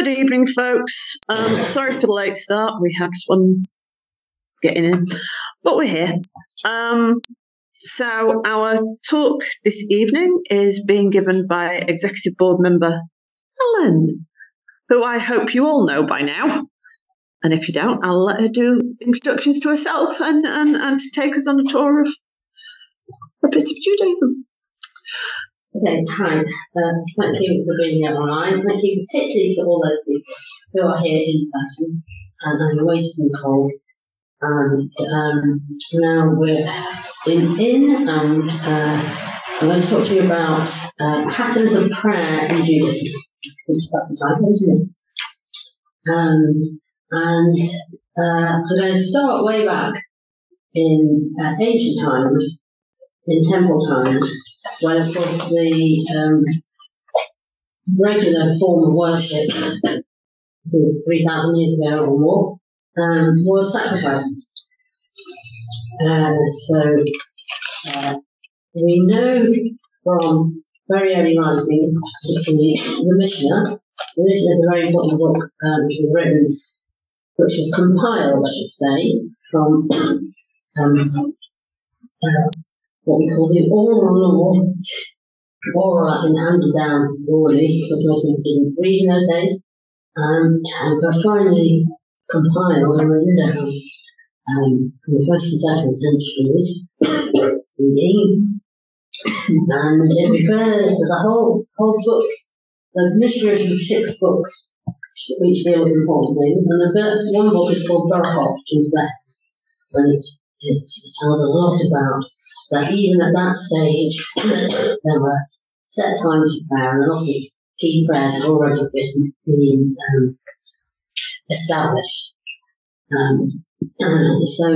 Good evening, folks. Sorry for the late start. We had fun getting in, but we're here. So our talk this evening is being given by Executive Board Member Helen, who I hope you all know by now. And if you don't, I'll let her do introductions to herself and take us on a tour of a bit of Judaism. Okay, hi. Thank you for being here online. Thank you particularly to all those people who are here in person and are waiting in the cold. And now we're in and I'm going to talk to you about patterns of prayer in Judaism, which that's the title, isn't it? And we're going to start way back in ancient times, in temple times, when of course the regular form of worship, since 3,000 years ago or more, was sacrifices. We know from very early writings, particularly the Mishnah. The Mishnah is a very important book which was written, which was compiled, I should say, from what we call the oral law, oral as in handed down orally, because most people didn't read in those days, but finally compiled and written down in the 1st and 2nd centuries, and it refers as a whole book. The Mishnah is of 6 books, which deal with important things, and the one book is called Barachot, which means blessed, and it tells us a lot about that even at that stage, there were set times for prayer, and a lot of key prayers had already been established. So,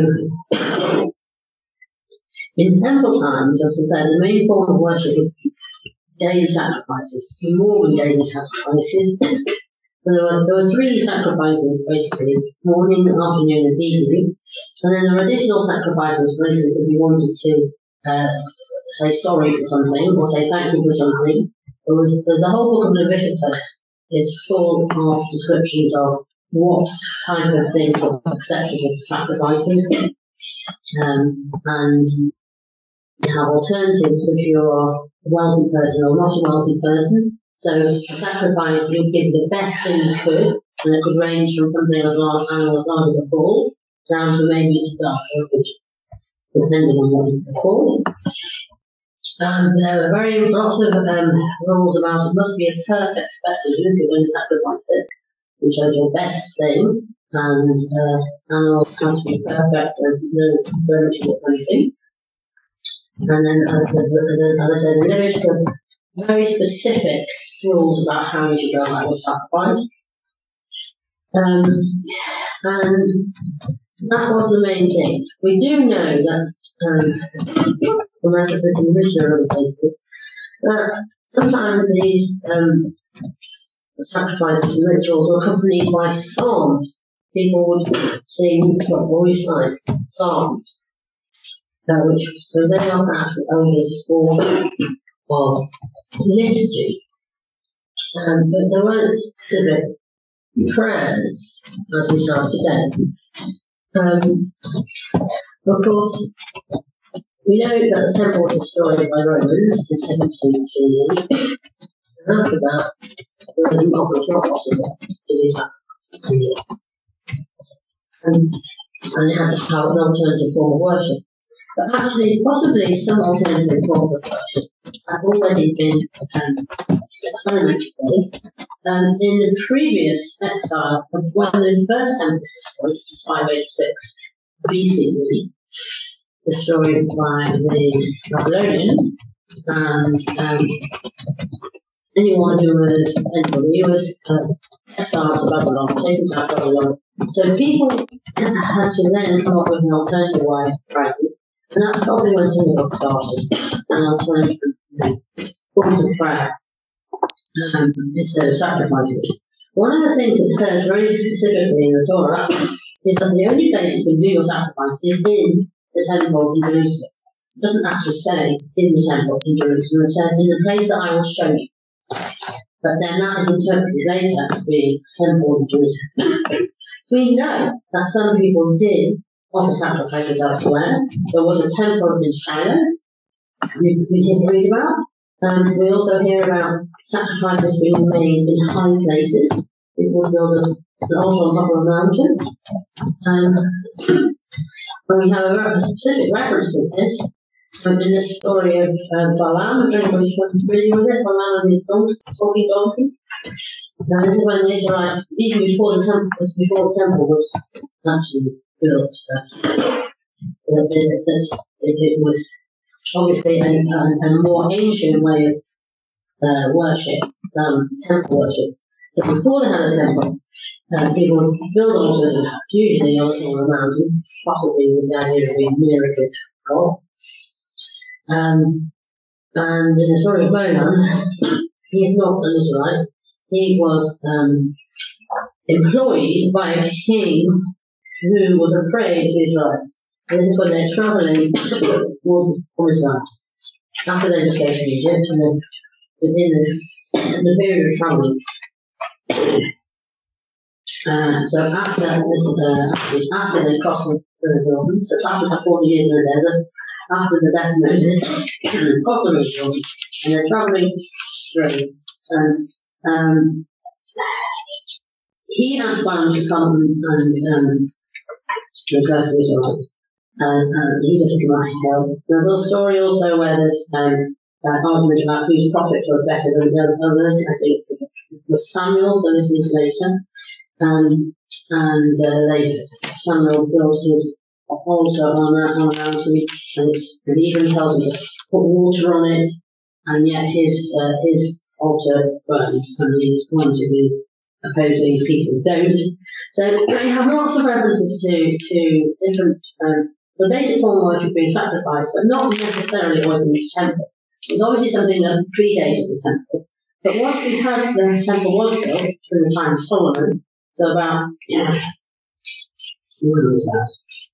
in temple times, as I said, the main form of worship was daily sacrifices, more than daily sacrifices. So there were 3 sacrifices, basically, morning, afternoon, and evening. And then there were additional sacrifices, for instance, if you wanted to say sorry for something or say thank you for something. There's a whole book of Leviticus is full of descriptions of what type of things were acceptable for sacrifices, and you have alternatives if you're a wealthy person or not a wealthy person. So a sacrifice, you'd give the best thing you could, and it could range from something as large as a bull down to maybe a duck, depending on what you call it. There were lots of rules about it must be a perfect specimen if you're going to sacrifice it, which is your best thing, and animals have to be perfect and very much different thing. And then, as I said, in Leviticus, very specific rules about how you should go about your sacrifice. And that was the main thing. We do know that, from references in the Mishnah and other places, that sometimes these sacrifices and rituals were accompanied by psalms. People would sing or recite psalms, so they are perhaps the oldest form of liturgy. But there weren't specific prayers as we have today. Of course, we know that the temple was destroyed by Romans in 17 CE, and after that, it was not possible to do sacrifices. And they had to have an alternative form of worship. But actually, possibly some alternative form of worship had already been experimented with in the previous exile, when the first temple was destroyed, which was 586 BCE, destroyed by the Babylonians, and anyone who was exiled to Babylon, taken to Babylon. So people had to then come up with an alternative way of praying, and that's probably when synagogue started, an alternative forms of prayer instead of sacrifices. One of the things that says very specifically in the Torah is that the only place you can do your sacrifice is in the temple in Jerusalem. It doesn't actually say in the temple in Jerusalem, it says in the place that I will show you. but then that is interpreted later as being temple in Jerusalem. We know that some people did offer sacrifices elsewhere. There was a temple in Shiloh, we can read about. We also hear about sacrifices being made in high places. People would build an altar on top of a mountain. And we have a specific reference to this in the story of Balaam. I don't know which one really was it, Balaam and his talking donkey. Now this is when the Israelites, even before the temple was actually built, so it was obviously a more ancient way of worship than temple worship. So before they had a temple, people would build altars, usually on a mountain, possibly with the idea of being nearer to God. And in the story of Balaam, he is not an Israelite. He was employed by a king who was afraid of the Israelites. And this is when they're travelling towards Israel. After they escaped from Egypt, and then within the period of travelling. So after they crossed the river Jordan, so after 40 years in the desert, after the death of Moses, crossed the river Jordan, and they're travelling through. And he asked Balaam to come and curse the Israelites. And he doesn't right help. There's a story also where there's argument about whose prophets were better than the others. I think it was Samuel, so this is later. Samuel builds his altar on a mountain, and it even tells him to put water on it, and yet his altar burns, and the ones of the opposing people don't. So we have lots of references to different. The basic form of worship being sacrificed, but not necessarily always in the temple. It's obviously something that predated the temple. But once we had the temple was built from the time of Solomon, so about when was that?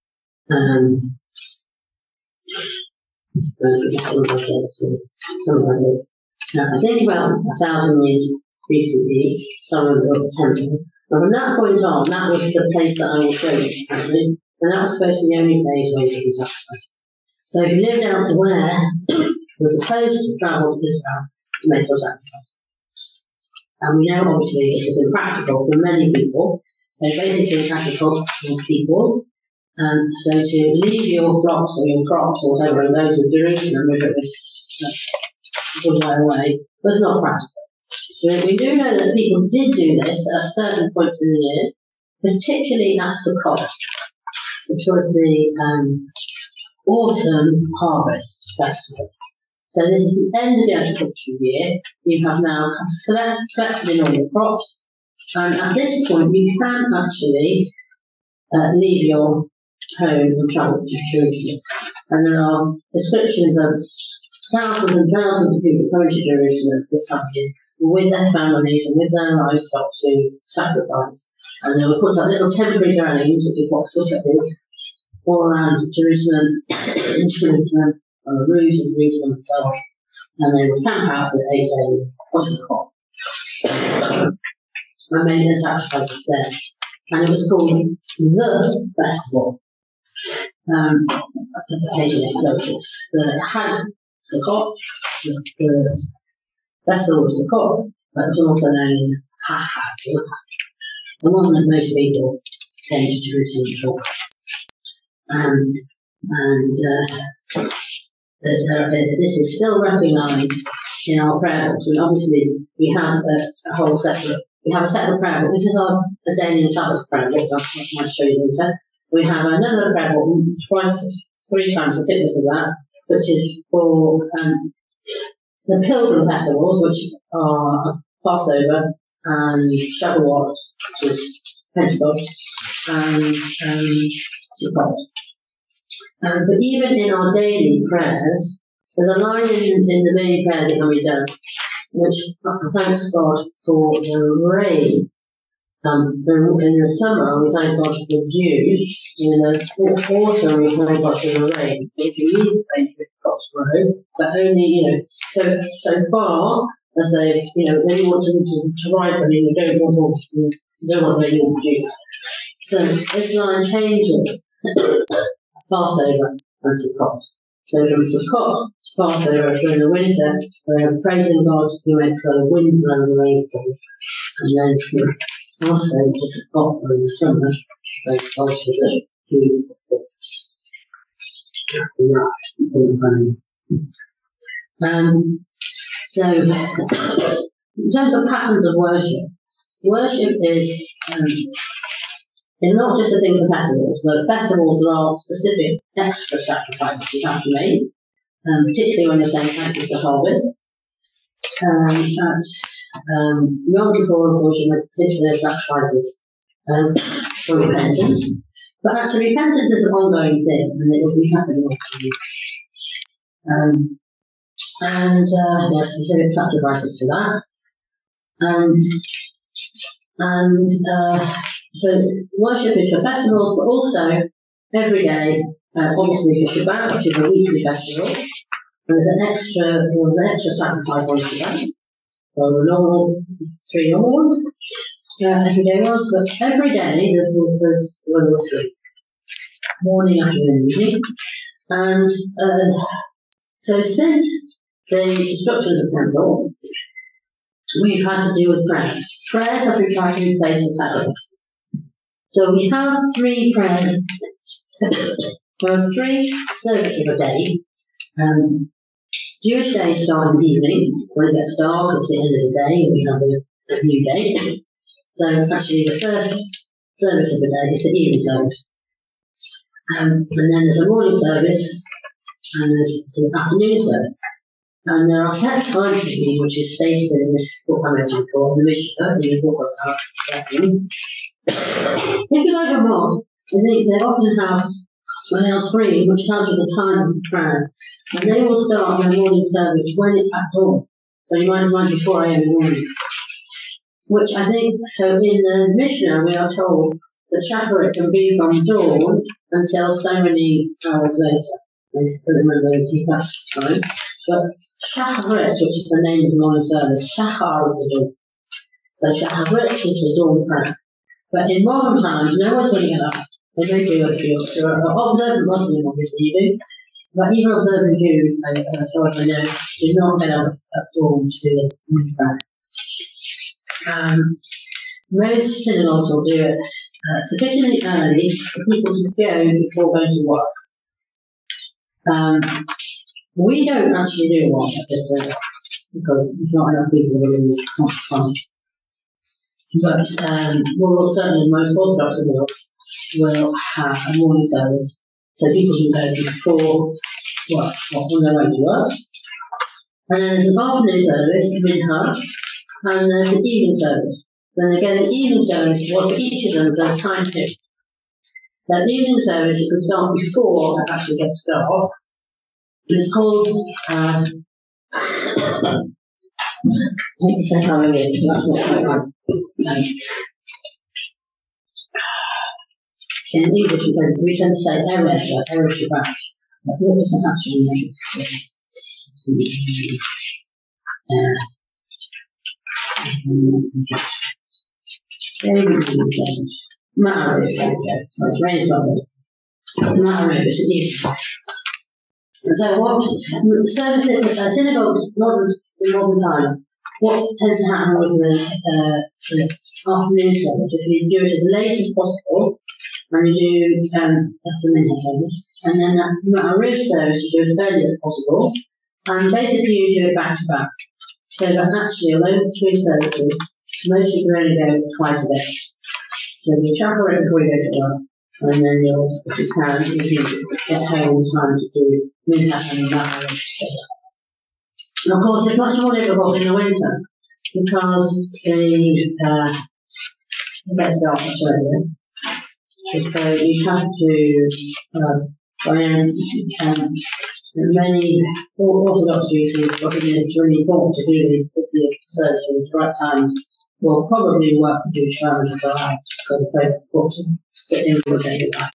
I think about 1,000 years recently, Solomon built the temple. And from that point on, that was the place that I will show you, actually. And that was supposed to be the only place where you could be sacrificed. So if you lived elsewhere, you were supposed to travel to Israel to make your sacrifice. And we know, obviously, it was impractical for many people. They're basically agricultural people. So to leave your flocks or your crops or whatever and those of Jerusalem with this good way was not practical. So we do know that people did do this at certain points in the year, particularly at Sukkot, which was the autumn harvest festival. So this is the end of the agricultural year. You have now collected in all your crops, and at this point you can actually leave your home and travel to Jerusalem. And there are descriptions of thousands and thousands of people coming to Jerusalem this time of year with their families and with their livestock to sacrifice. And they will put up little temporary dwellings, which is what Sukkot is, all around Jerusalem, in Jerusalem, on the roofs of Jerusalem itself, and they would camp out for 8 days for Sukkot. I made their sacrifices there, and it was called the festival. Occasionally, so it's the Hag Sukkot, the festival of Sukkot, but it was also known as Ha-Ha, the one that most people came to Jerusalem for. This is still recognised in our prayer books. And obviously, we have a separate prayer book. This is a daily and Sabbath prayer book. I might show you later. We have another prayer book, three times the thickness of that, which is for the pilgrim festivals, which are Passover and Shavuot, which is Pentecost, and Sukkot. But even in our daily prayers, there's a line in the main prayer that can be done, which thanks God for the rain. In the summer, we thank God for the dew. In the autumn, we thank God for the rain. If you need rain, crops grow, but only, so far, as they, they want to ride them, you don't want to produce. So this line changes Passover and Sukkot. So from Sukkot to Passover during the winter, we have praising God who makes the wind blow the rain, and then from Passover to Sukkot in the summer, they also do so in terms of patterns of worship is not just a thing for festivals. So festivals, there are specific extra sacrifices you have to make, particularly when you're saying thank you for harvest. At Yom Kippur, of course, you make particular sacrifices for repentance. But actually, repentance is an ongoing thing, and it will be happening all the time. There are specific sacrifices for that. So worship is for festivals, but also every day, obviously for Shabbat, which is a weekly festival. And there's an extra sacrifice on Shabbat. So the normal 3 normal ones, every day ones, but every day there's one or three. Morning, afternoon, evening. And so since the destruction of the temple, we've had to deal with prayer. Prayers have been taking place in Sabbath. So we have 3 prayers. There are 3 services a day. Jewish days start in the evening. When it gets dark, it's the end of the day, and we have a new day. So actually, the first service of the day is the evening service. And then there's a morning service, and there's an afternoon service. And there are set times for these, which is stated in this book I mentioned before, in the book of our lessons. If you go to a mosque, I think they often have a screen which tells you the times of the prayer. And they will start their morning service when it's at dawn. So you might imagine 4 a.m. in the morning. Which I think, so in the Mishnah we are told that Shacharit can be from dawn until so many hours later. I don't remember the exact time. But Shacharit, which is the name of the morning service, Shachar is the dawn. So Shacharit is the dawn prayer. But in modern times, no one's going to get up. They don't do it. There are observant Muslims, obviously, you do. But even observant Jews, as far as I know, do not get up at dawn to do the morning prayer. Most synagogues will do it sufficiently early for people to go before going to work. We don't actually do one at this synagogue because there's not enough people really to come. But certainly most Orthodox synagogues will have a morning service so people can go before work, on their way to work. And then there's an afternoon service, mincha, and there's the evening service. Then again, the evening service, well, for each of them, there's a time too. That evening service, you can start before it actually gets dark. It's called, I need to say how it is, that's not quite right. In English, we tend to say Erev, like Erev Shabbat. But what does it actually mean? Ma'ariv, there we go. So it's raised on it. Ma'ariv is an evening. So what services, synagogues, in modern time, what tends to happen with the afternoon service is you do it as late as possible, and you do, that's the mincha service, and then that Ma'ariv service you do as early as possible, and basically you do it back to back. So that actually, of those 3 services, most people only go twice a day. So you Shacharit before you go to work, and then you'll, if you can get home in time to do mincha and Ma'ariv together. And of course, it's much more difficult in the winter because it gets dark much earlier. So you have to, many Orthodox Jews who think it's really important to do the service at the right time will probably work for Jewish families as well, because it's very important to fit in with daily life.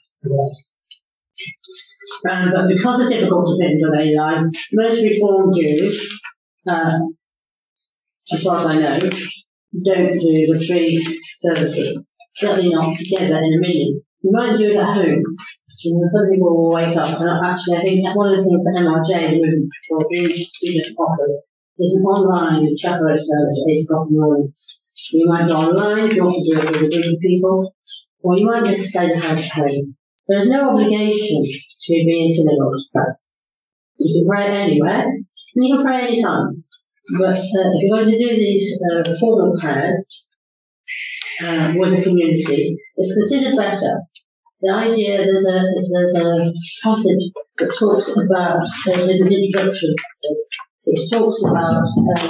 But because it's difficult to fit into daily life, most Reformed Jews as far as I know, don't do the three services. Certainly not together in a meeting. You might do it at home. Some people will wake up, and actually I think that one of the things that MRJ, the movement for students offers, is an online chaperone service at 8 o'clock in the morning. You might go online if you want to do it with a group of people, or you might just stay the house at home. There is no obligation to be in synagogue to pray. You can pray anywhere, and you can pray anytime. But if you're going to do these formal prayers with the community, it's considered better. The idea, there's a passage that talks about, there's an introduction, it talks about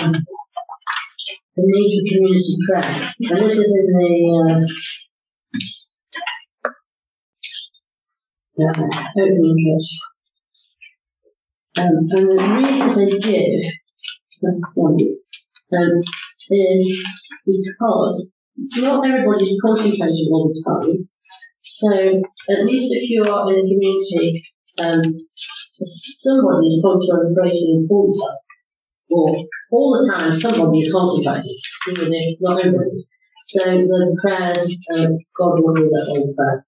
the need for community prayer. And this is in the opening pitch. And the reasons they give is because not everybody's concentrating all the time. So, at least if you are in a community, somebody is concentrating all the time, or all the time somebody is concentrating, even if not everybody. So, the prayers, God will do that all the prayer.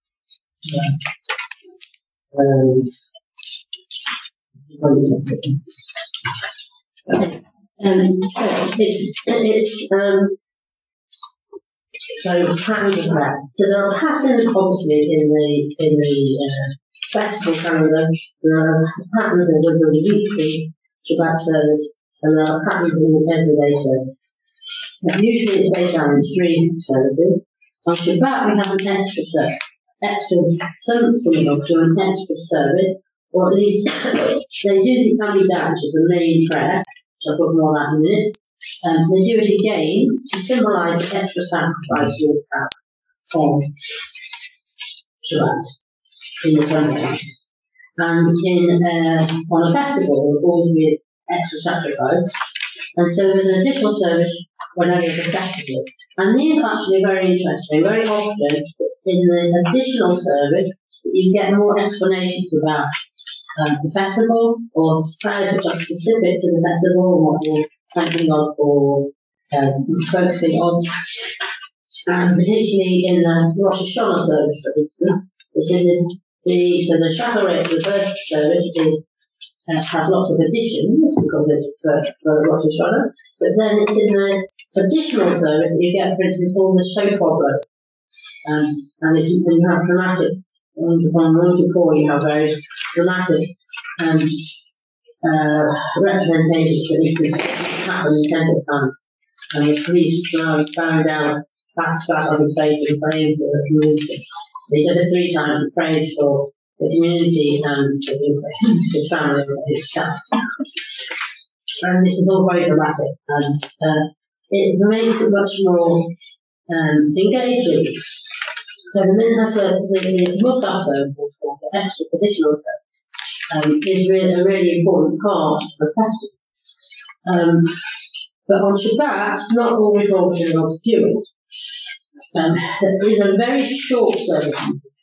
So patterns of prayer. So there are patterns, obviously, in the festival calendar. There are patterns in the weekly Shabbat service, and there are patterns in the everyday service. But usually it's based on 3 services. On Shabbat we have an extra service. Some synagogues do an extra service, or at least they do the Amidah, which is the main prayer, which I'll put more about in a minute. They do it again to symbolise the extra sacrifice you'll have on Shabbat in the Sunday. And on a festival, there will always be an extra sacrifice. And so there's an additional service whenever there's a festival. And these are actually very interesting. Very often, it's in the additional service that you get more explanations about the festival, or prayers which are specific to the festival, and what you're thanking God for, focusing on. And particularly in the Rosh Hashanah service, for instance, it's in so the Shacharit, the first service, has lots of additions because it's for Rosh Hashanah, but then it's in the additional service that you get, for instance, all the shofar, and it's when you have dramatic. On 1 to 4, you have very dramatic representations, for instance, happen in Temple Camp, and the priest bowing down, flat on his face and praying for the community. He does it 3 times, he prays for the community and his family and his staff. And this is all very dramatic, and it makes it much more engaging. So the Minha service, the Musaf service, the extra additional service, is a really important part of the festival. But on Shabbat, not all Reform synagogues do it. There is a very short service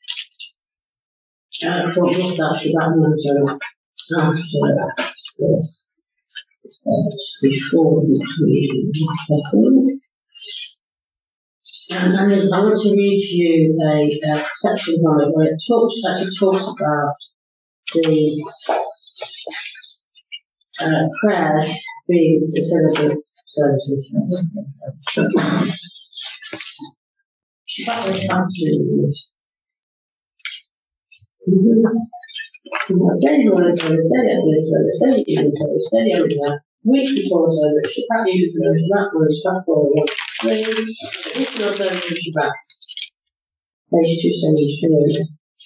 for Musaf Shabbat Musaf after this. Before the festival. And I want to read you a section from it where it actually talks about the prayers being the celebrate services. But we come to daily morning service, daily afternoon service, daily evening service, daily everything. Week before service, Shabbat evening service, that was Shabbat. Additional service of Shabbat. Page 273.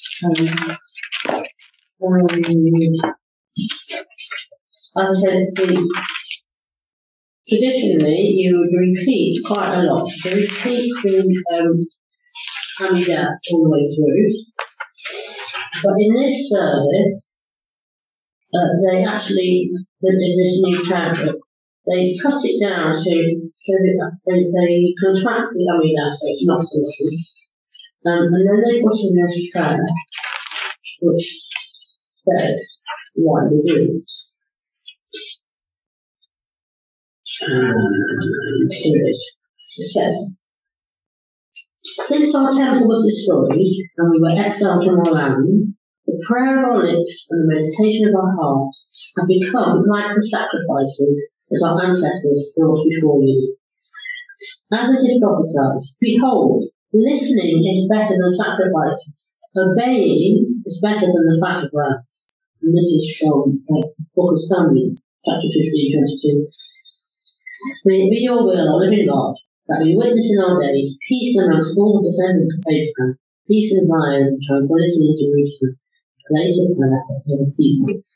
As I said, traditionally you would repeat quite a lot. You repeat the Amidah all the way through. But in this service, they actually, in this new paragraph, they cut it down so that they contract the Amidah so it's not so long. And then they put in this prayer, which says why we do it. Here it is. It says, since our temple was destroyed and we were exiled from our land, the prayer of our lips and the meditation of our hearts have become like the sacrifices that our ancestors brought before you. As it is prophesied, behold, listening is better than sacrifices, obeying is better than the fat of rams. And this is from the book of Samuel, chapter 15:22. May it be your will, O living God, that we witness in our days peace amongst all the descendants of Abraham, peace in Zion, tranquility in Jerusalem, place of prayer for the peoples.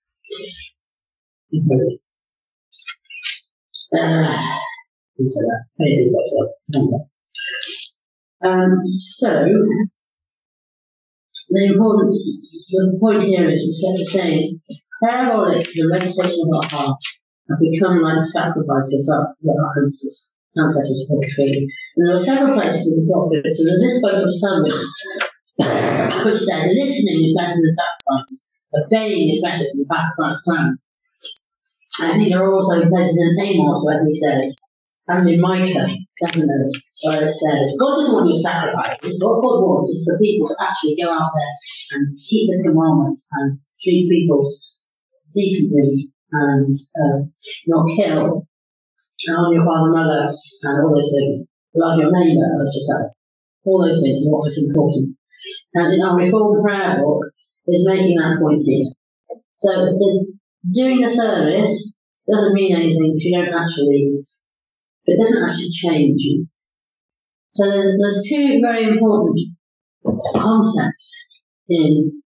So, the point here is instead of saying, prayer of our lips and the meditation of our heart have become like sacrifices that our ancestors put before you. And there are several places in the prophets, and there's this book of Samuel, which said, listening is better than sacrifices, obeying is better than the fat of rams. I think there are also places in Amos where he says, and in Micah, definitely, where it says, God doesn't want your sacrifices. What God wants is for people to actually go out there and keep His commandments and treat people decently and not kill, and honor your father and mother, and all those things. Love your neighbour, let's just say. All those things are what is important. And in our Reformed prayer book is making that point here. So doing the service doesn't mean anything if you don't actually. It doesn't actually change you. So there's two very important concepts in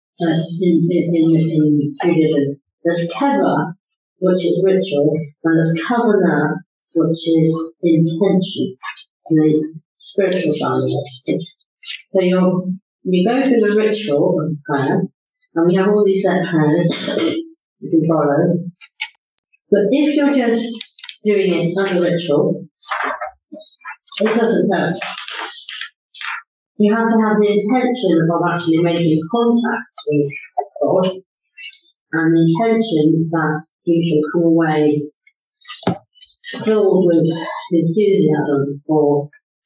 Judaism. There's keva, which is ritual, and there's kavanah, which is intention, the spiritual side of it. So you go through the ritual of prayer, and we have all these set prayers you can follow. But if you're just doing it as a ritual, it doesn't work. You have to have the intention of actually making contact with God, and the intention that you shall come away filled with enthusiasm for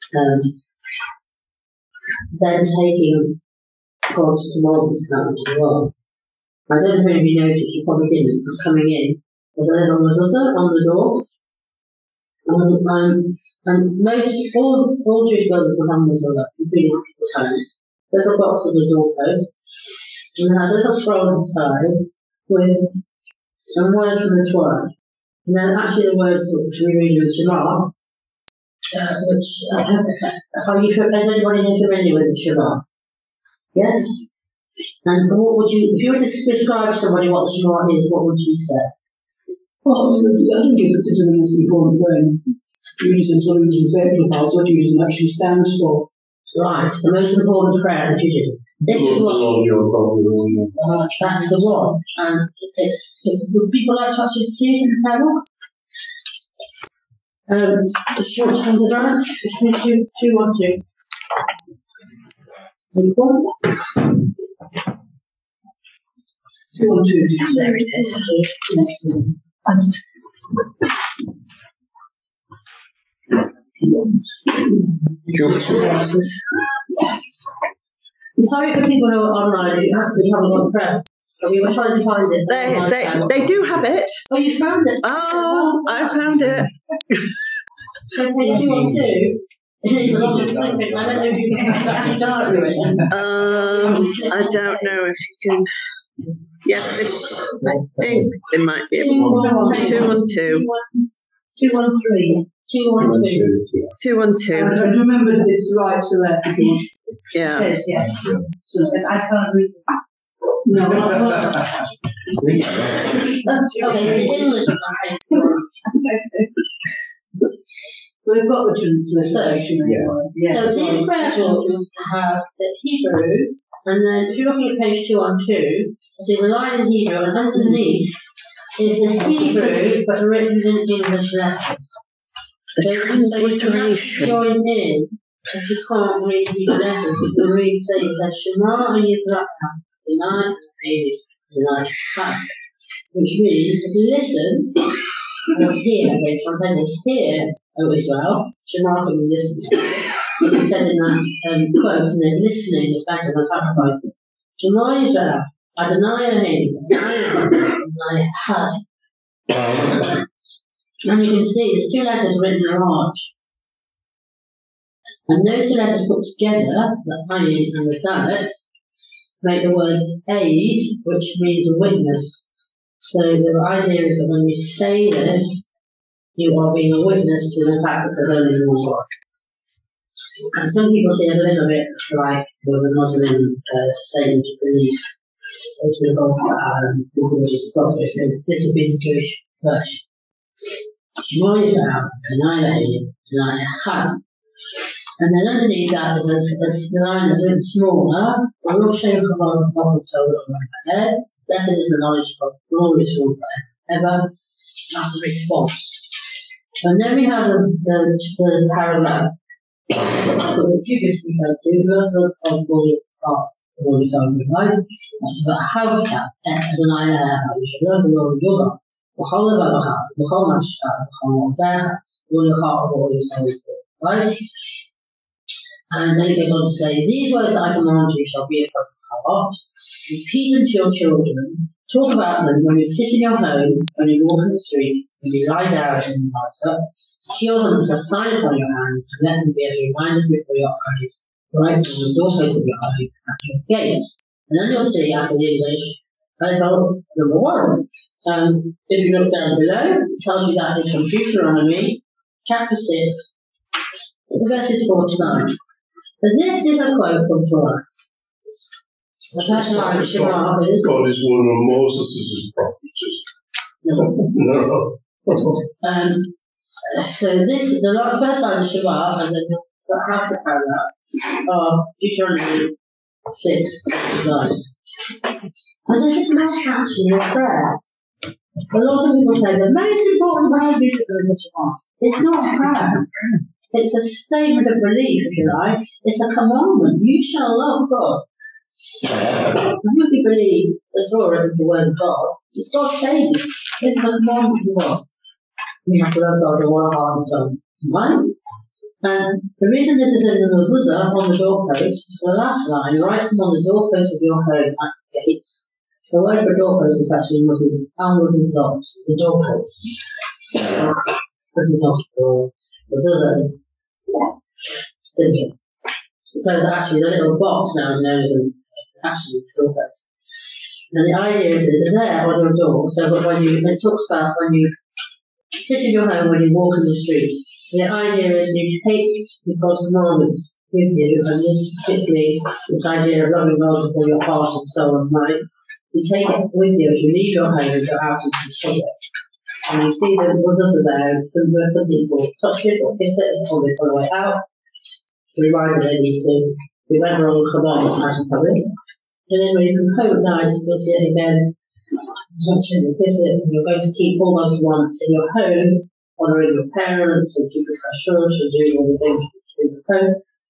then taking God's commandments out into the world. I don't know if you noticed, you probably didn't, coming in. There's a little mezuzah on the door. And all Jewish buildings will have mezuzah, including people's homes. There's a box on the doorpost, and it has a little scroll on the side with some words from the Torah. And then actually the words which we read in the Shema, which, is anybody here familiar with the Shema? Yes? And what would you, if you were to describe to somebody what the Shema is, what would you say? Well, I think it's considered the most important when Judaism exemplifies what Judaism actually stands for. Right, the most important prayer in Judaism. This is what. That's the one. And would people like to actually see it in the prayer book? The short hand of that, it's page 212. There it is. I'm sorry for people who are online, you haven't got prayer. We were trying to find it. They do have it. Oh, you found it? Oh, I found it. So page 212. It's a lot of flipping. I don't know if you can actually start with it. I don't know if you can. Yes, I think it might be. 212. 213. 212. I remember it's right to left. Yeah. Yes, yes. So I can't read it. No. Okay, the English We've got the translation. So these prayer books have the Hebrew, and then if you're looking at page 212, see the line in Hebrew, and underneath is the Hebrew, but written in English letters. So you can actually join in if you can't read these letters. You can read, say, it says Shema and Yisrael, Deny, Deny, which means listen Or hear, again, translated, hear, O Israel, Shema and listen. It says in that quote, and then listening is better than sacrificing. Shema Israel, Adonai Elohim, Adonai Had. And you can see there's two letters written in a arch. And those two letters put together, the Ayin and the Dalet, make the word aid, which means a witness. So the idea is that when you say this, you are being a witness to the fact that there's only one God. And some people see it a little bit like the Muslim statement of belief. This would be the Jewish version. Shema Yisrael, Adonai Elohim, Adonai Echad. And then underneath that is the line that's written smaller. Baruch Shem Kavod Baruch Torah. Blessed is the knowledge of God, glorious forever. That's the response. And then we have the paragraph. The previous referred to of all the song right? That's about how to Adonai how you should love the Lord your God. B'chol levavecha, b'chol nafshecha, b'chol modecha, all your heart, all your soul. Right? And then it goes on to say, these words that I command you shall be upon your heart. Repeat them to your children. Talk about them when you sit in your home, when you walk in the street, when you lie down and you rise up. Secure them as a sign upon your hand, and let them be as reminders before your eyes, right on the doorposts of your home at your gates. And then you'll see after the English, number 1. If you look down below, it tells you that it's from Deuteronomy, chapter 6, verses 4 to 9. But this is a quote from Torah. The first line of Shema is... God is one of Moses' prophets. No. So this, the first line of Shema, and then half the paragraph, are Deuteronomy 6, 9. And this is not actually a prayer. A lot of people say the most important prayer is the Shema. It's not a prayer. It's a statement of belief, if you like. It's a commandment. You shall love God. If you believe the Torah is the word of God, it's God saying it. It's a commandment of God. You have to love God with all heart and soul. Right? And the reason this is in the mezuzah on the doorpost is the last line, right from on the doorpost of your home at the gates. The word for doorpost is actually Muslim. Al-Muslim socks. It's the doorpost. This is not the mezuzah is simple. So actually the little box now is known as actually doorpost. And the idea is that it's there on your door, so that it talks about when you sit in your home, when you walk in the street. The idea is you take God's commandments with you, and this particularly this idea of loving God with all your heart and soul and mind. You take it with you as you leave your home and go out into the public. And you see the mothers are there, some people touch it or kiss it as on the way out. To remind them they need to remember all the commands out in public. And then when you come home at night, you'll see it again, touch it and kiss it, and you're going to keep almost once in your home, honouring your parents and keeping kashrus and doing all the things in the home.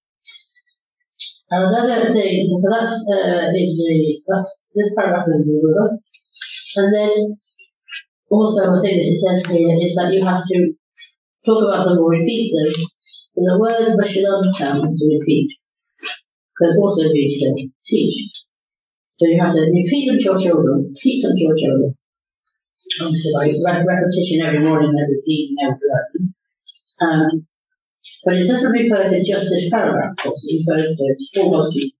And another thing, so that's this paragraph in the mezuzah. And then also the thing that it says here is that you have to talk about them or repeat them. And the word Bashilam counts to repeat. Can also be to teach. So you have to repeat them to your children, teach them to your children. Obviously, like repetition every morning, every evening, every day. But it doesn't refer to just this paragraph, of course. It refers to all those people.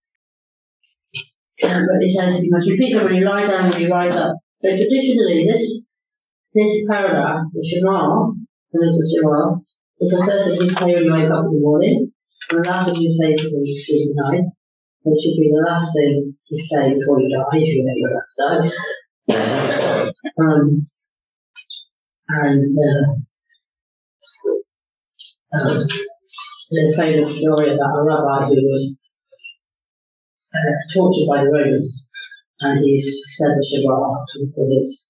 But it says you must repeat them when you lie down, when you rise up. So traditionally, this paragraph, the Shema, is the first thing you say when you wake up in the morning, and the last thing you say before you sleep at night. It should be the last thing you say before you die, if you know you're about to die. There's a famous story about a rabbi who was tortured by the Romans, and he said the Shabbat for his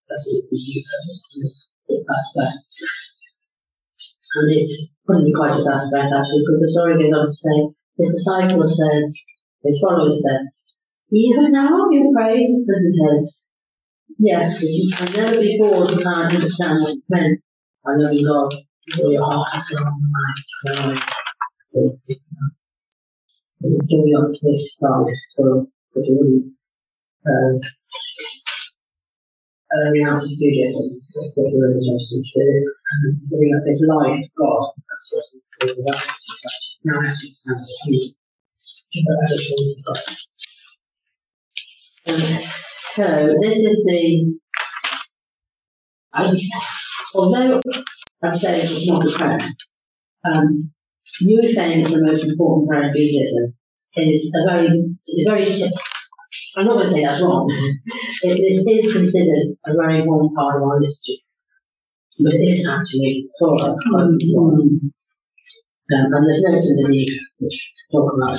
aspect. And it couldn't be quite his aspect actually, because the story goes on to say his disciples said, his followers said, even now you praise and says, Yes, and never before did I understand what it meant by loving God with all your heart and soul and mind. Giving up to this God for this woman, renounce his Judaism, what the religion to do, and giving up his life to God. That's what's the such. Now actually sounds like so this is the although I'm saying it's not a prayer, you saying it's the most important prayer in Judaism is very I'm not going to say that's wrong. This is considered a very important part of our liturgy, but it is actually Torah. And there's notes underneath which talk about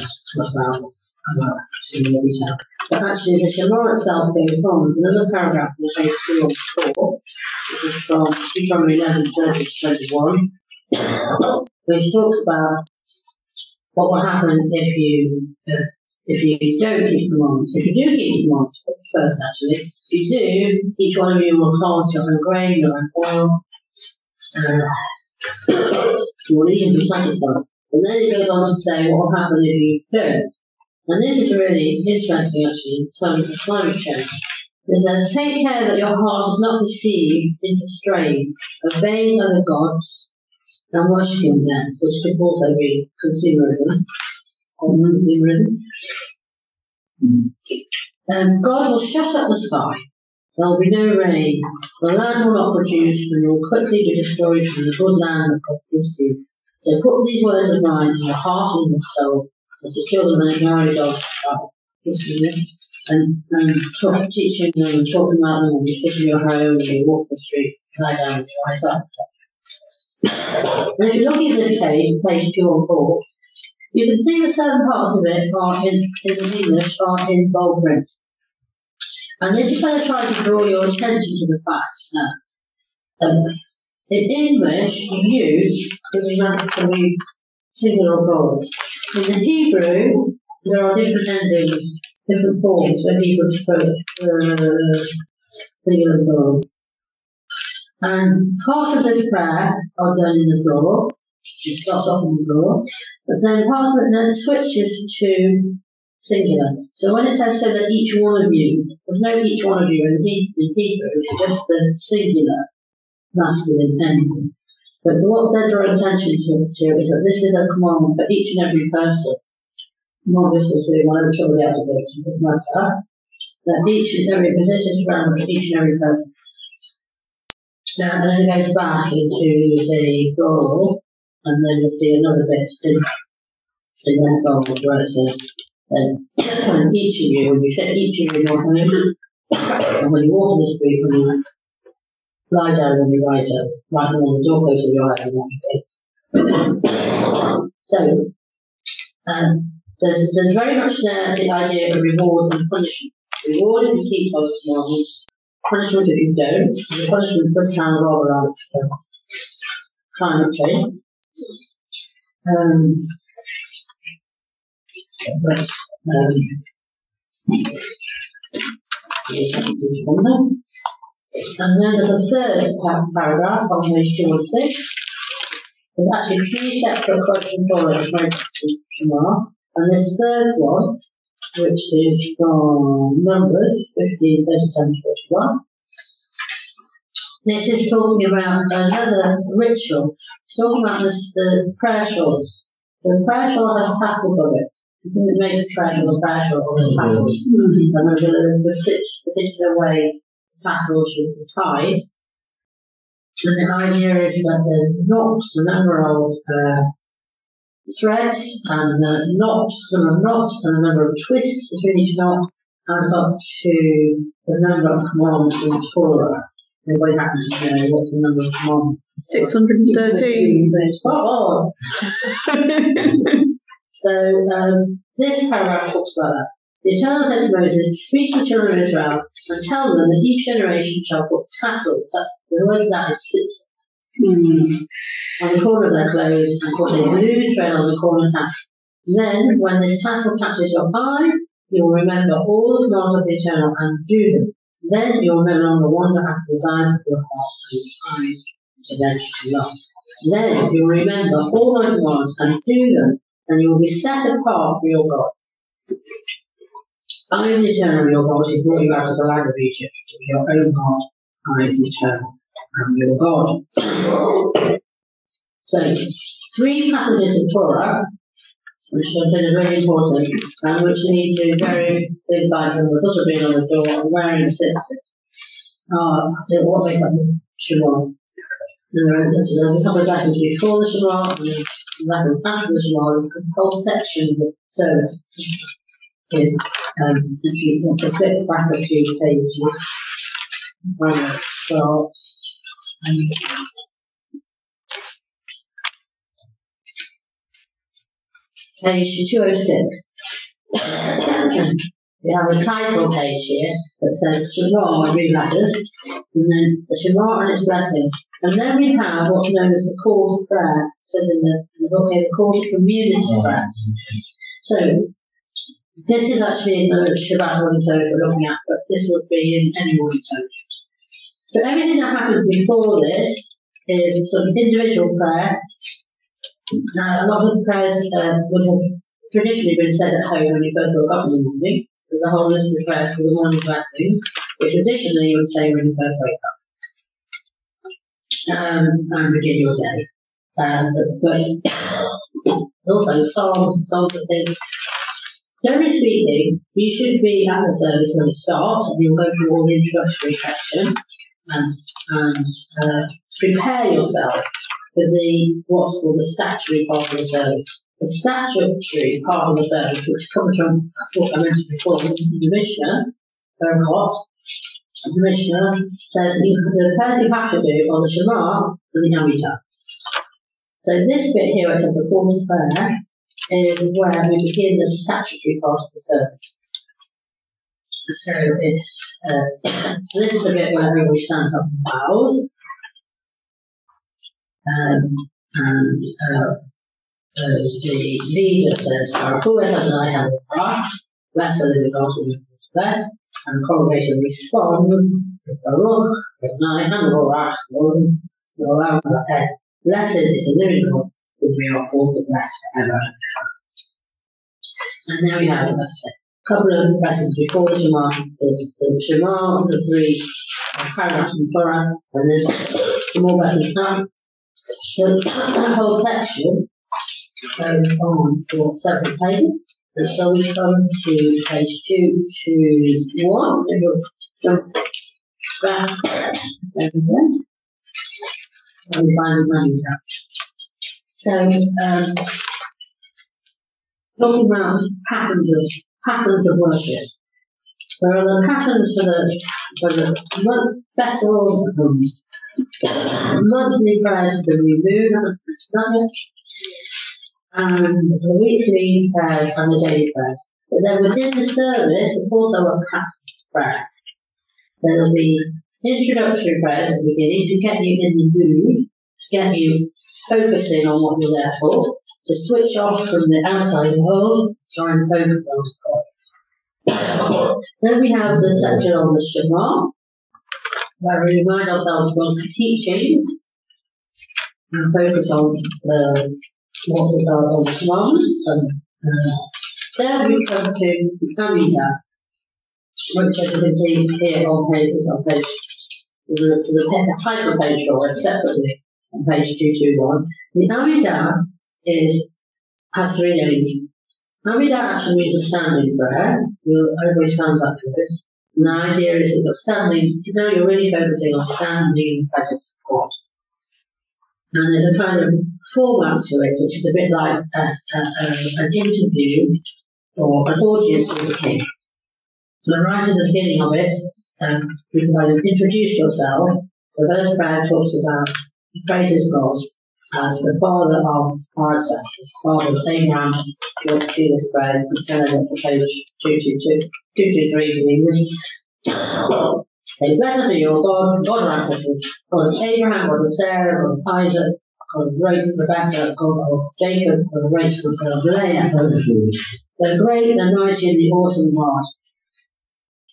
in more detail. But actually, the Shema itself goes on. There's another paragraph in page 3 or 4, which is from Deuteronomy 11, 30 to 21, which talks about what will happen if you don't keep commandments. If you do keep commandments, first actually, if you do, each one of you will plant your own grain, your own oil, you will eat and be satisfied. And then it goes on to say what will happen if you don't. And this is really interesting actually in terms of climate change. It says, take care that your heart is not deceived into straying, obeying other gods and worshipping them, which could also be consumerism. God will shut up the sky. There will be no rain. The land will not produce, and will quickly be destroyed from the good land that God gives you. So put these words of mine in your heart and your soul, and secure them in the memories of God. And teaching them and talking about them when you sit in your home, when you walk the street, lie down and rise up. And if you look at this page 2 or 4, you can see that certain parts of it are in English are in bold print. And this is going to try to draw your attention to the fact that in English, you can be singular or plural. In the Hebrew, there are different endings, different forms where people put singular and plural. And part of this prayer are done in the plural. It starts off in the plural, but then part of it then switches to singular. So when it says so that each one of you, there's no each one of you in Hebrew, it's just the singular masculine ending. But what they're drawing attention to is that this is a commandment for each and every person. Not just assuming whatever somebody else does, it doesn't matter. That each and every position is around for each and every person. Now, and then it goes back into the plural, and then you'll see another bit in that goal where it says, and each of you, when you set each of you in your home, and when you walk in the street, when you lie down and you rise up, right on the doorpost of your home. So, there's very much there the idea of reward and punishment. Reward if you keep those commandments, punishment if you don't. The punishment does sound rather like climate change. And then there's a third paragraph on page 2 and 6. There's actually 3 separate questions for it, Shema. And this third one, which is from Numbers 15, 37, 41. This is talking about another ritual. It's talking about the prayer shawls. The prayer shawl has tassels on it. You can make the prayer shawl with tassels. And there's a particular way the tassels should be tied. And the idea is that the knots, the number of threads, and the number of knots, and the number of twists between each knot, and up to the number of commandments in the Torah. Anybody happens to know what's the number of commandments? 613. Oh. So this paragraph talks about that. The Eternal said to Moses, speak to the children of Israel and tell them that each generation shall put tassels, that's the word that is sits, on the corner of their clothes and put a blue thread on the corner tassel. Then, when this tassel catches your eye, you will remember all the commands of the Eternal and do them. Then you'll no longer wander after the desires of your heart and eyes which eventually lost. Then you'll remember all my commands and do them, and you will be set apart for your God. I am the eternal your God who brought you out of the land of Egypt with your own heart. I am the eternal and your God. So, 3 passages of Torah, which I consider really important, and which lead to various things like the also being on the door and wearing the sisters. What they call Shema. There's a couple of lessons before the Shema and lessons after the Shema. This whole section of the service is, if you want to flip back a few pages, so, page 206. We have a title page here that says Shema in green letters, and then the Shema and its blessings. And then we have what's known as the call to prayer. It says in the book here, the call to community prayer. So, this is actually in the Shabbat morning service we're looking at, but this would be in any morning service. So everything that happens before this is sort of individual prayer. Now, a lot of the prayers would have traditionally been said at home when you first woke up in the morning. There's a whole list of prayers for the morning blessings, which traditionally you would say when you first wake up and begin your day. But also songs and things. Generally speaking, you should be at the service when it starts, and you'll go through all the introductory section and prepare yourself for what's called the statutory part of the service. The statutory part of the service, which comes from what I mentioned before, the Mishnah, the Mishnah says the prayers you have to do are the Shema and the Amidah. So this bit here, it says the formal prayer, is where we begin the statutory part of the service. So it's this is the bit where everybody stands up and bows. The leader says, bless the living God who is blessed, and the congregation responds, Baruch, Adonai, Hanorach, blessed is the living God whom we are all to bless forever. And now we have a couple of lessons before the Shema. There's the Shema, the 3 paragraphs from Torah, and then some more lessons now. So that whole section goes on for 7 pages. And so we come to page 221. Jump back over there. And we find the money tab. So, talking about patterns of worship. There are the patterns for the festivals, monthly prayers for the new moon, and the weekly prayers and the daily prayers. But then within the service, there's also a pattern of prayer. There will be introductory prayers at the beginning to get you in the mood, to get you focusing on what you're there for, to switch off from the outside world, try and focus on God. Then we have the section on the Shema, where we remind ourselves of God's teachings and focus on what's regarded on the commandments. And then we come to the Amidah, which, as you can see here on page, there's a title page for it separately on page 221. The Amidah has 3 names. Amidah actually means a standing prayer. Everybody stands up for this. And the idea is that you're standing, you're really focusing on standing in the presence of God. And there's a kind of format to it, which is a bit like an interview or an audience with the king. So right at the beginning of it, you can kind of introduce yourself. The first prayer talks about, praises God as the father of our ancestors, father of Abraham. If you want to see this prayer, you can turn over to page 223 in English. Okay, blessed are you, God of our ancestors, God of Abraham, God of Sarah, God of Isaac, God of Rebecca, God of Jacob, God of Rachel, God of Leah, the great, the mighty, and the awesome God.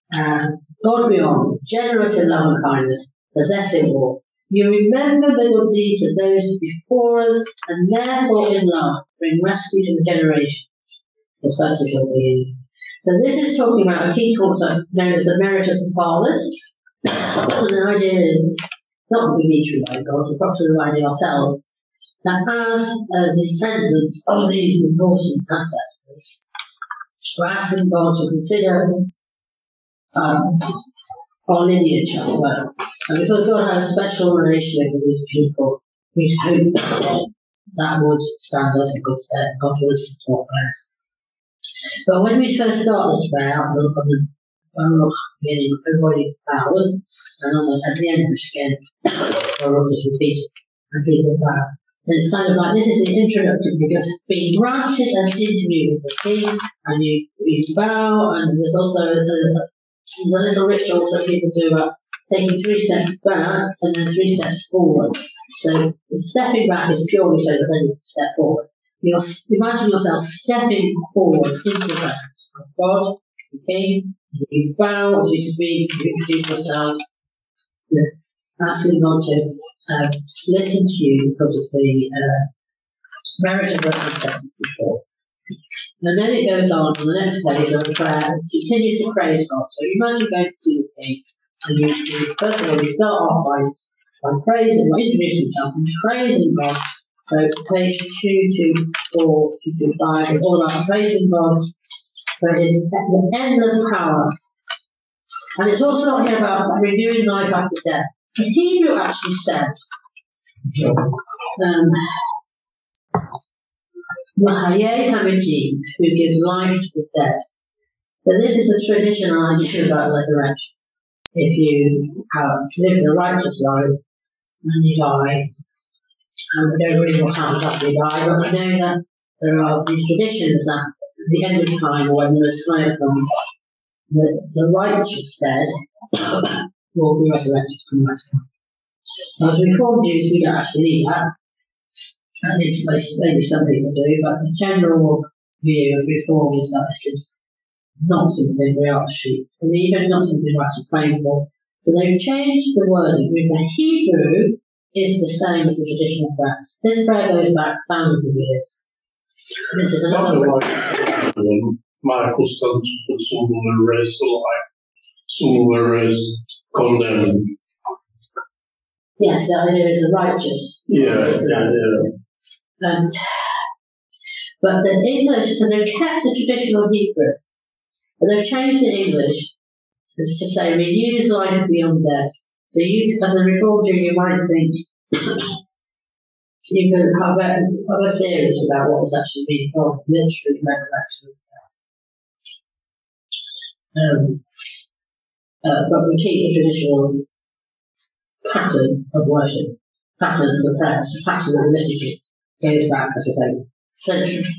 God beyond, generous in love and kindness, possessing all. You remember the good deeds of those before us, and therefore in love bring rescue to the generations. For such is your being. So this is talking about a key concept known as the merit of the fathers. And the idea is, not that we need to remind God, we've got to remind ourselves that as descendants of these important ancestors, we're asking God to consider our lineage as well. And because God has a special relationship with these people, we'd hope that would stand us in good stead. God would support us. But when we first start this prayer, on the beginning, everybody bows, and at the end, which again, Baruch is repeated, and people bow. And it's kind of like, this is the introduction, because being granted an interview with the king, and you bow, and there's also the little rituals that people do about taking 3 steps back and then 3 steps forward. So stepping back is purely so that then you step forward. You imagine yourself stepping forward into the presence of God, the King. You bow as you speak, you introduce yourself, asking God to listen to you because of the merit of the ancestors before. And then it goes on the next page of the prayer and continues to praise God. So you imagine going to see the King, and you first of all you start off by praising, by introducing yourself and praising God. So page 2 to 4, 2 to 5 is all about praising God for his endless power. And it's also not here about renewing life after death. The Hebrew actually says, Mahayeh Hamitim, who gives life to the dead. So this is a traditional idea about resurrection. If you have lived a righteous life and you die, and we don't really know what happens after you die, but we know that there are these traditions that at the end of time, or when the Messiah comes, the righteous dead will be resurrected to come back to God. As Reformed Jews, we don't actually need that. And it's maybe some people do, but the general view of Reform is that this is not something we actually, and even not something we're actually praying for. So they've changed the wording. The Hebrew is the same as the traditional prayer. This prayer goes back thousands of years. This is another one. Michael said that someone were raised to life, someone were raised condemned. Yes, the idea is the righteous. Yeah. But the English, so they've kept the traditional Hebrew, but they've changed the English to say renews life beyond death. So you, as a Reformed Jew, you might think you could have other theories about what was actually being called literally resurrection. But we keep the traditional pattern of worship, pattern of the prayers, pattern of the liturgy goes back, as I say, centuries.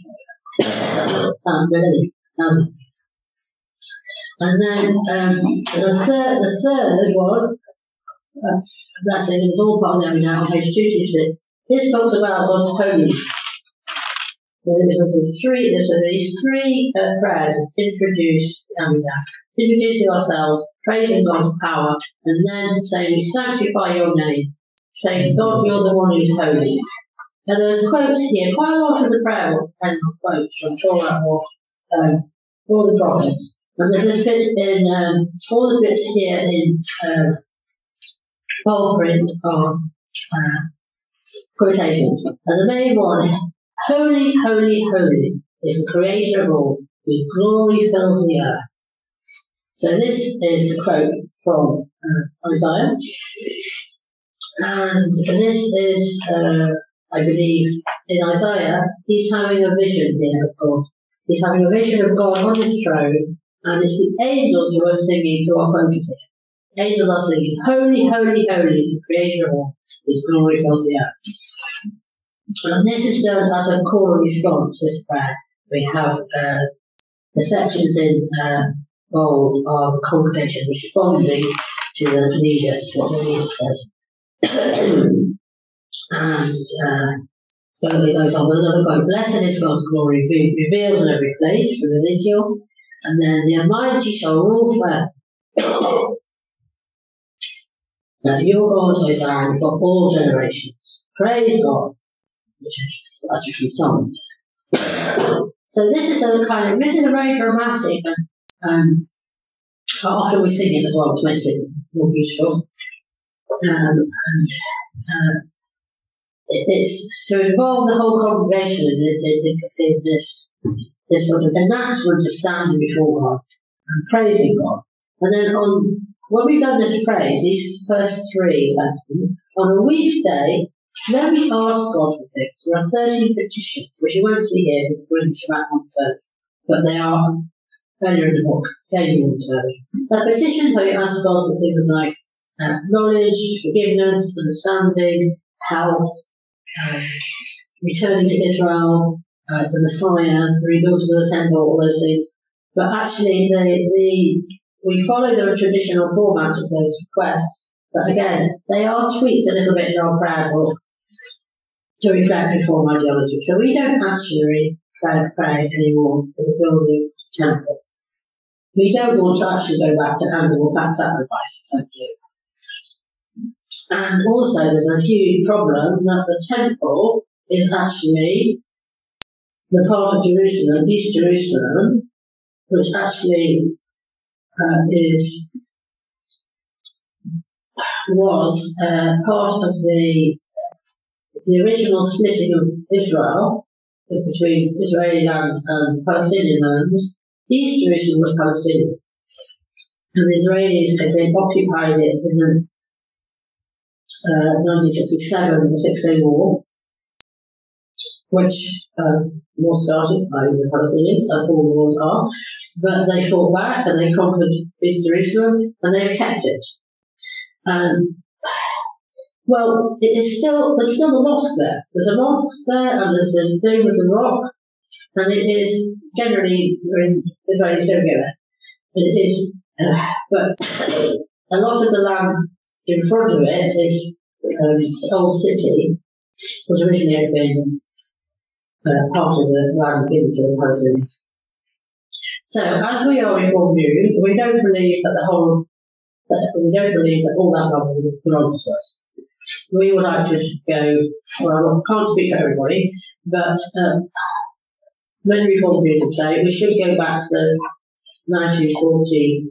And then the third was, that's it, it's all part of the now on page 226. This talks about God's holiness. There's these three prayers introduce introducing ourselves, praising God's power, and then saying, sanctify your name, saying, God, you're the one who's holy. And there's quotes here, quite a lot of the prayer will depend on quotes from Torah or the prophets. And there's bits in, all the bits here in bold print are quotations. And the main one, holy, holy, holy is the creator of all, whose glory fills the earth. So this is the quote from Isaiah. And this is, I believe, in Isaiah, he's having a vision here of God. He's having a vision of God on his throne, and it's the angels who are singing who are quoted here. Angels are singing, holy, holy, holy is the creator of all, his glory fills the earth. And this is done as a call and response, this prayer. We have the sections in bold of the congregation responding to the leader, what the leader says. And it goes on with another quote, blessed is God's glory, revealed in every place, from Ezekiel. And then the Almighty shall rule forever. Now, your God is Aaron for all generations. Praise God, which is actually song. So this is a very dramatic, and often we sing it as well to make it more beautiful. It's to involve the whole congregation in this sort of enactment of standing before God and praising God. And then when we've done this praise, these first three lessons, on a weekday, then we ask God for things. There are 13 petitions, which you won't see here because we're in the Shabbat on Thursday, but they are earlier in the book, daily on Thursday. The petitions where you ask God for things like knowledge, forgiveness, understanding, health, returning to Israel, the Messiah, the rebuilding of the temple, all those things. But actually, we follow the traditional format of those requests, but again, they are tweaked a little bit in our prayer book to reflect Reform ideology. So we don't actually pray anymore for the building of the temple. We don't want to actually go back to animal fat sacrifices, thank you. And also, there's a huge problem that the temple is actually the part of Jerusalem, East Jerusalem, which actually was part of the original splitting of Israel between Israeli lands and Palestinian lands. East Jerusalem was Palestinian, and the Israelis, as they occupied it in the 1967, the Six-Day War, which war started by the Palestinians, as all wars are, but they fought back and they conquered East Jerusalem, and they've kept it. Well, there's still a mosque there. There's a mosque there, and there's the Dome of the Rock, and it is generally, Israelis don't go there. It is, but a lot of the land in front of it is the old city, was originally been part of the land given to the Palestinians. So, as we are Reformed Jews, we don't believe that all that land belongs to us. We would like to go, well, I can't speak for everybody, but many Reformed Jews would say we should go back to the 1948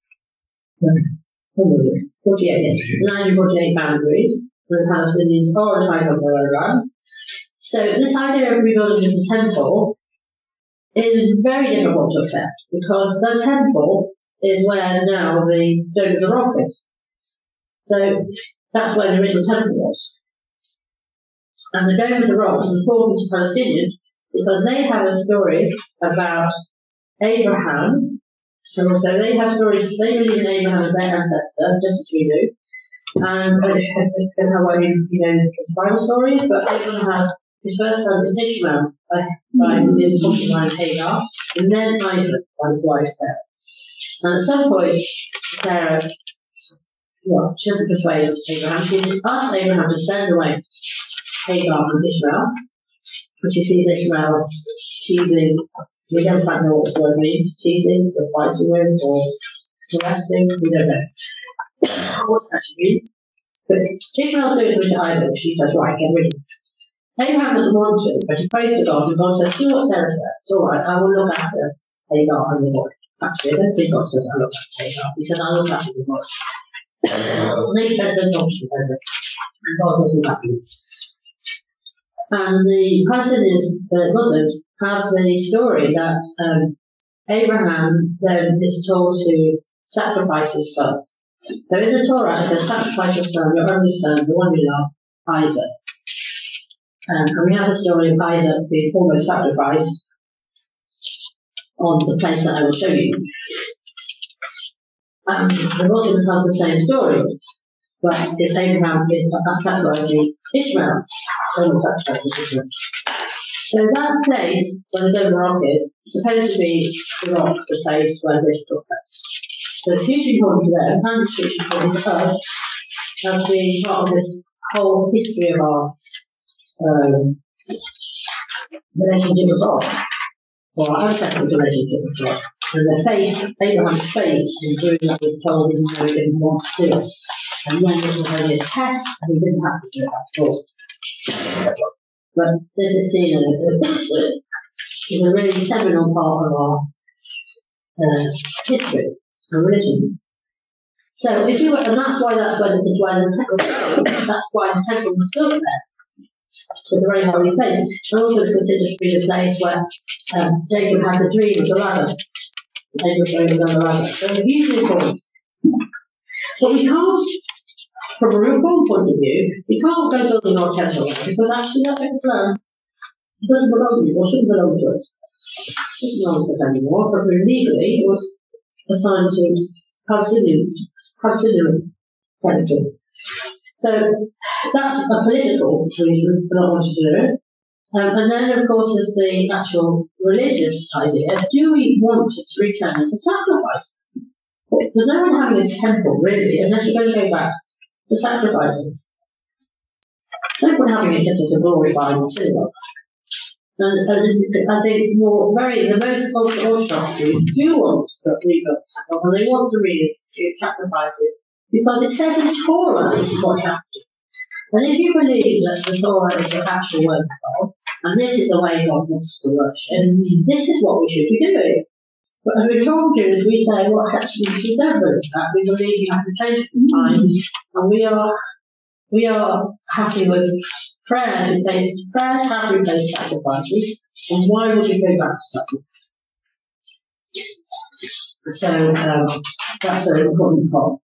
boundaries, where the Palestinians are entitled to their own land. So this idea of rebuilding the temple is very difficult to accept, because the temple is where now the Dome of the Rock is. So that's where the original temple was. And the Dome of the Rock is important to Palestinians because they have a story about Abraham. So they have stories, they believe in Abraham as their ancestor, just as we do. And I don't know why you know the Bible stories, but Abraham has his first son is Ishmael by his concubine Hagar, and then Isaac by his wife Sarah. And at some point, Sarah, she doesn't persuade Abraham. She asks Abraham to send away Hagar and Ishmael, but she sees Ishmael teasing. We don't quite know what the word means, teasing, or fighting with, or molesting, we don't know what it actually means. But Ishmael says to Isaac, she says, right, get rid of him. Abraham doesn't want to, but he prays to God, and God says, do what Sarah says, it's alright, I will look after Hagar and the boy. Actually, I don't think God says, I look after Hagar. He said, I look after the boy. And they spent their donkey, and God doesn't look after him. And the Palestinians, the Muslims, have the story that Abraham then is told to sacrifice his son. So in the Torah it says, sacrifice your son, your only son, the one you love, Isaac. And we have the story of Isaac being almost sacrificed on the place that I will show you. The Muslims have the same story, but it's Abraham is sacrificing Ishmael. So that place where the Dome of the Rock is supposed to be the rock, the place where this took place. So it's hugely important to them, and it's hugely important to us as being part of this whole history of our relationship with God. for our ancestors' relationship with God. And the faith, Abraham's faith in doing what was told even though he didn't want to do it. And then it was only a test, and he didn't have to do it at all. But this is seen as a really seminal part of our history and religion. So if you were, and that's why the temple, that's why the temple was built there. It's a very holy place. And also it's considered to be the place where Jacob had the dream of the ladder. Jacob was on the ladder. So it's hugely important. But we can't, from a reform point of view, we can't go building our temple there because actually that land doesn't belong to you or shouldn't belong to us. It doesn't belong to us anymore. From legally, it was assigned to Palestinian territory. So that's a political reason for not wanting to do it. And then, of course, there's the actual religious idea. Do we want it to return to sacrifice? There's no one having a temple, really, unless you're going to go back to sacrifices. No one having it just as a glorifying synagogue. And I think the most ultra-Orthodox Jews do want to rebuild the temple, and they want to reinstitute sacrifices, because it says in Torah this is what happened. And if you believe that the Torah is the actual words of God, and this is the way God wants us to worship, this is what we should be doing. But as Reform Jews, we say, well, actually, we should never believe that. We believe you have to change it from time, and we are happy with prayers. We say prayers have replaced sacrifices, and why would we go back to sacrifices? So that's an important part.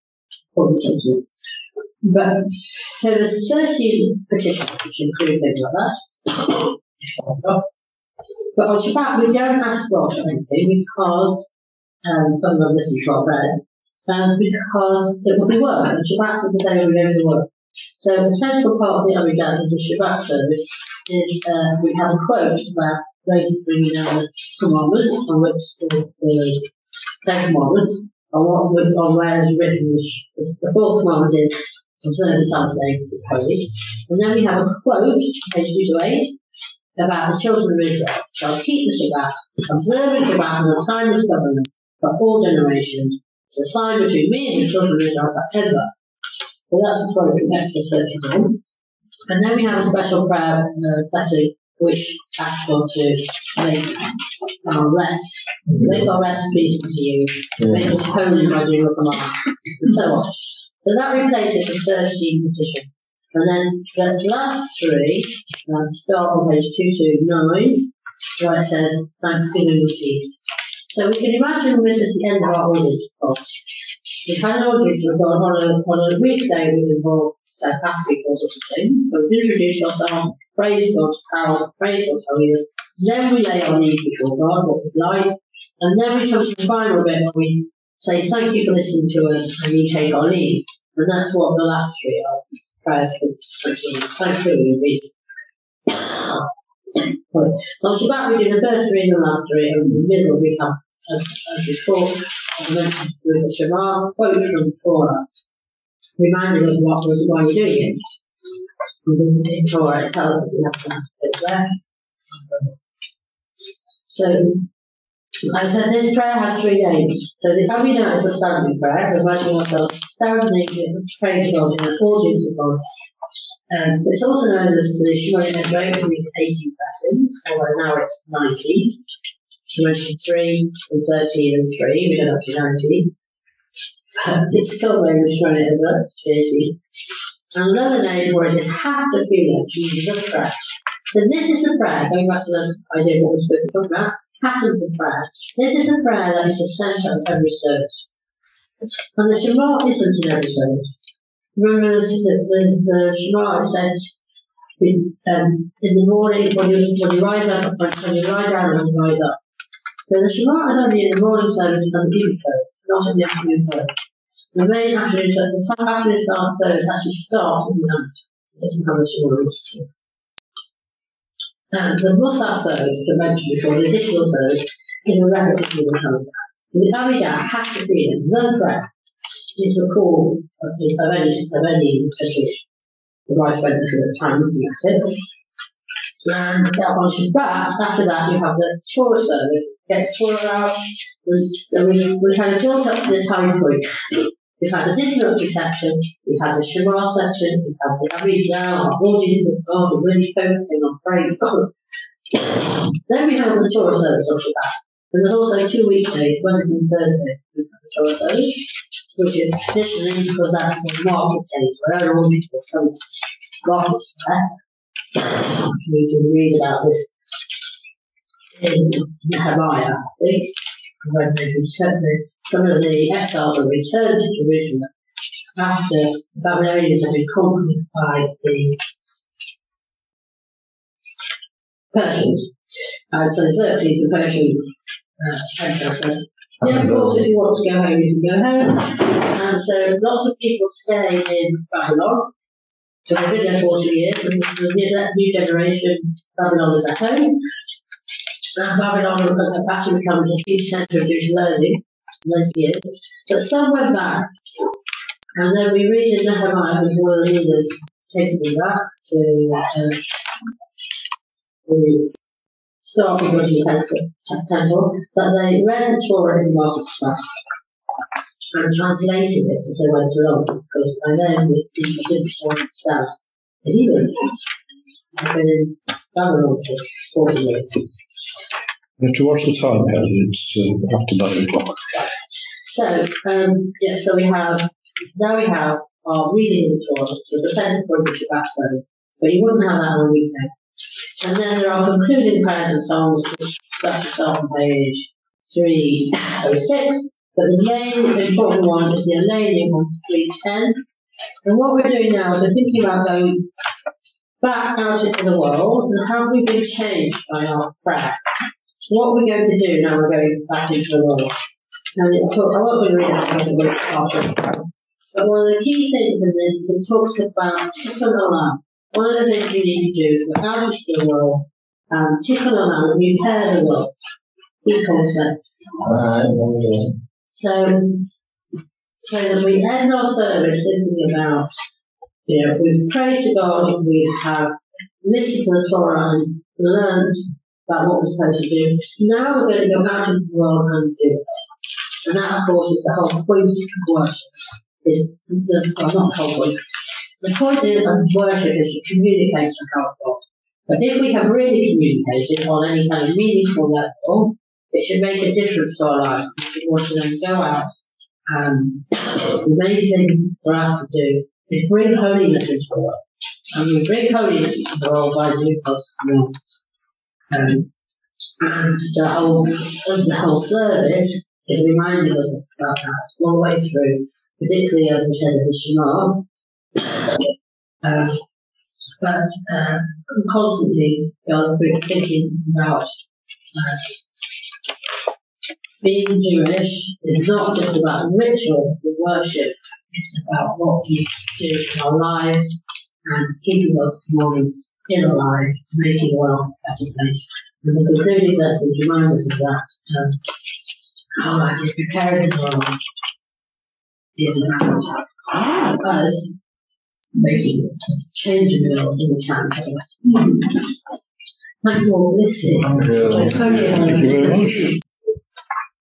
But so there's 13 petitions which include things like that. But on Shabbat we don't ask God for anything because putting on listening to our prayer, because it will be work, and Shabbat is the day we go to work. So the central part of the Amidah in the Shabbat service is we have a quote about Moses bringing down the commandments, on which the 10 commandments, on where it's written, the fourth commandment is observe the Sabbath day to be holy. And then we have a quote, page 2 to 8, about the children of Israel shall keep the Shabbat, observing Shabbat in the timeless covenant for all generations. It's a sign between me and the children of Israel forever. So that's a quote from Exodus 31. And then we have a special prayer blessing which asks God to make our rest. Make our rest peaceful to you. Make us holy by doing your commands. And so on. So that replaces the 13 petition. And then the last three start on page 229, where it says thanksgiving and peace. So we can imagine this is the end of our audience. We've had an audience on a weekday we've involved asking all sorts of things. So we've introduced ourselves, praise God's powers, praise God's holiness. Then we lay our needs before God, what we'd like. And then we come to the final bit where we say thank you for listening to us and you take our leave. And that's what the last three are. Prayers for thanksgiving and peace. So on Shabbat we do the first three and the last three, and in the middle we have, as before, I mentioned with the Shema, quote from the Torah, reminding us why we're doing it. In Torah it tells us we have to take rest. So I said this prayer has three names. So the Amidah is a standing prayer, reminding ourselves to stand naked and pray to God in accordance with God. It's also known as the Shema Esrei, which means 80 blessings, although now it's 90. She mentioned 3 and 13 and 3, we don't have to 90. It's still known as Shema Esrei, 80. And another name for it is Hatafila, which means the prayer. So this is the prayer, going back to the idea of what we're supposed to talk about, patterns of prayer. This is a prayer that is the centre of every service. And the Shema isn't in every service. Remember the Shema said in the morning when you rise up, when you lie down and you rise up. So the Shema is only in the morning service and the evening service, not in the afternoon service. The main afternoon service, the afternoon service actually starts in the night. It doesn't have the Shema. The Musaf service, which I mentioned before, the additional service, is a repetition of the Amidah. So the Amidah has to be the prayer. It's the call of any Jewish. The vice went through the time looking at it. And that once you're back, after that you have the tour service. Get the tour out. We kind of built up to this high point. We've had the introductory section, we've had the Shamar section, we've had the Abida, our audience of God, we're really focusing on praise God. Then we have the tour service off the back. And there's also 2 weekdays, Wednesday and Thursday, we have the tour service, which is traditionally because that's the market days where all the people come to markets there. We can read about this in Nehemiah, I think, when they returned, some of the exiles that returned to Jerusalem after the Babylonians had been conquered by the Persians. And so the Xerxes, the Persian emperor, says, yeah, of course, if you want to go home, you can go home. And so lots of people stay in Babylon. So they've been there 40 years, and the new generation, Babylon is at home. Babylon actually becomes a huge centre of Jewish learning in those years. But some went back, and then we read in Nehemiah, who's one of the leaders, taking them back to start with the temple, that they read the Torah in the marketplace and translated it as they went along, because by then the people didn't understand the Hebrew. I've been in Babylon for 40 years. You have to watch the time, Helen. It's after 9 o'clock. So, so we have our reading the Torah, so the centre point of Shabbat service, but you wouldn't have that on a weekday. And then there are concluding prayers and songs, which start on page 306. But the main important one is the Alenium on 310. And what we're doing now is we're thinking about going back out into the world and how we've been changed by our prayer. What we're going to do now, we're going back into the world. And I won't be reading it because it won't pass it. But one of the key things in this is it talks about Tikkun Olam. One of the things you need to do is go out into the world and Tikkun Olam, repair the world. Key concept. So that we end our service thinking about, we've prayed to God, we have listened to the Torah and learned about what we're supposed to do. Now we're going to go out into the world and do it. And that, of course, is the whole point of worship. Not the whole point. The point of worship is to communicate to God. But if we have really communicated on any kind of meaningful level, it should make a difference to our lives. We should want to then go out, and the main thing for us to do is bring holiness into the world. And we bring holiness into the world by doing God's commandments. And the whole service is reminding us about that all the way through, particularly as we said in the Shema. But constantly thinking about being Jewish is not just about the ritual, the worship, it's about what we do in our lives and keeping those commandments in our lives, making the world a better place. And the concluding lessons remind us of that. How I get prepared the world is about us making change in the world in the challenge of us. Thank you all for listening. Thank you very much.